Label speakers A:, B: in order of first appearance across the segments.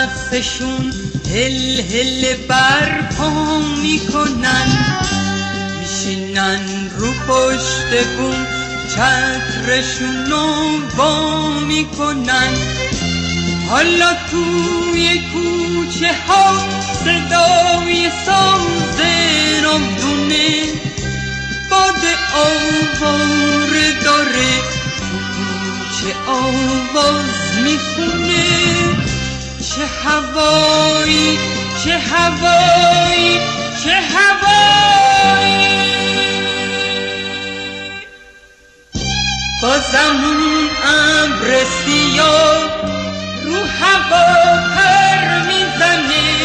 A: رقصشون هل هل برپا میکنن، میشینن رو پشت بوم چترشونو وا میکنن. حالا توی کوچه ها صدای ساز ناودونه، باد آواره داره تو کوچه آواز میخونه. چه هوایی چه هوایی چه هوایی، بازم اون ابر سیاه رو هوا پر میزنه.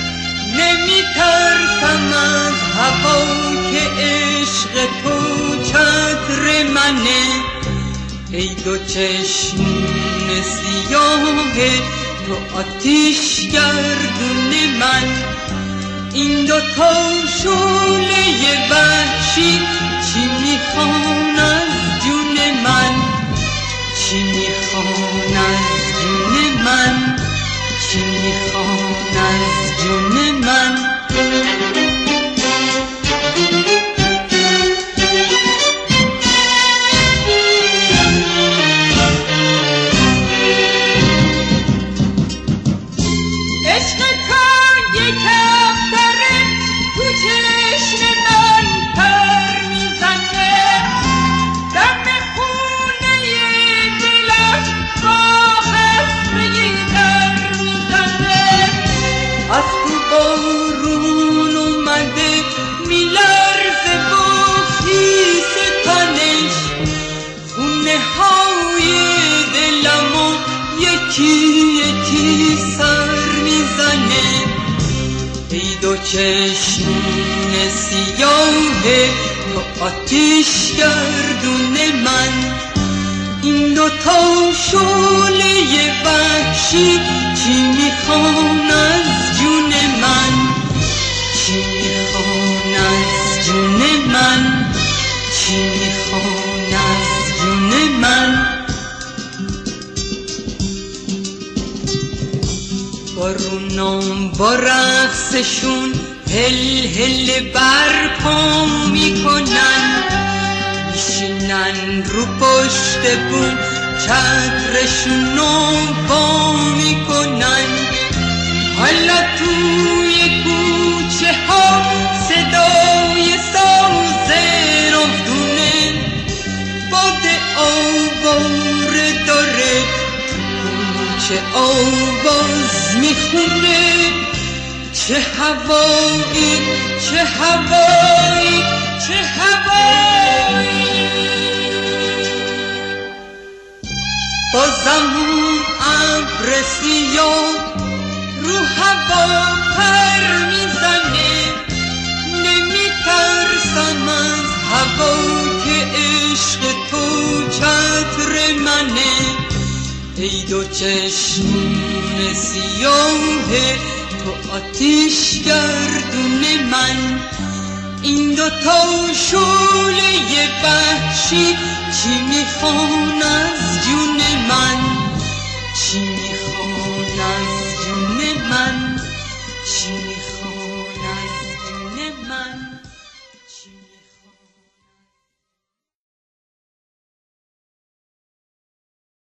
A: نمیترسم از هوا که عشق تو چتر منه. ای دو چشمون سیاه تو آتیش گردون من، این دوتا شعله وحشی چی میخوان از جون من؟ چی میخوان از جون من؟ چی میخوان از جون من؟ یکی سر میزنه. ای دو چشمون سیاه تو آتیش گردون من، این دوتا شعله وحشی چی میخوان از جون من؟ چی میخوان از جون من؟ چی میخوان از جون من؟ بارونام با رقصشون هل هل برپا میکنن، میشینن رو پشت بوم چترشونو وا میکنن. حالا توی کوچه ها صدای ساز ناودونه، باد آواره داره چه آواز میخونه. چه هوایی چه هوایی چه هوایی، بازم اون ابر سیاه رو هوا پر میزنه. نمیترسم از هوا که عشق تو چتر منه. ای دو چشمون سیاه تو آتیش گردون من، این دوتا شعله وحشی چی میخوان از جون من؟ چی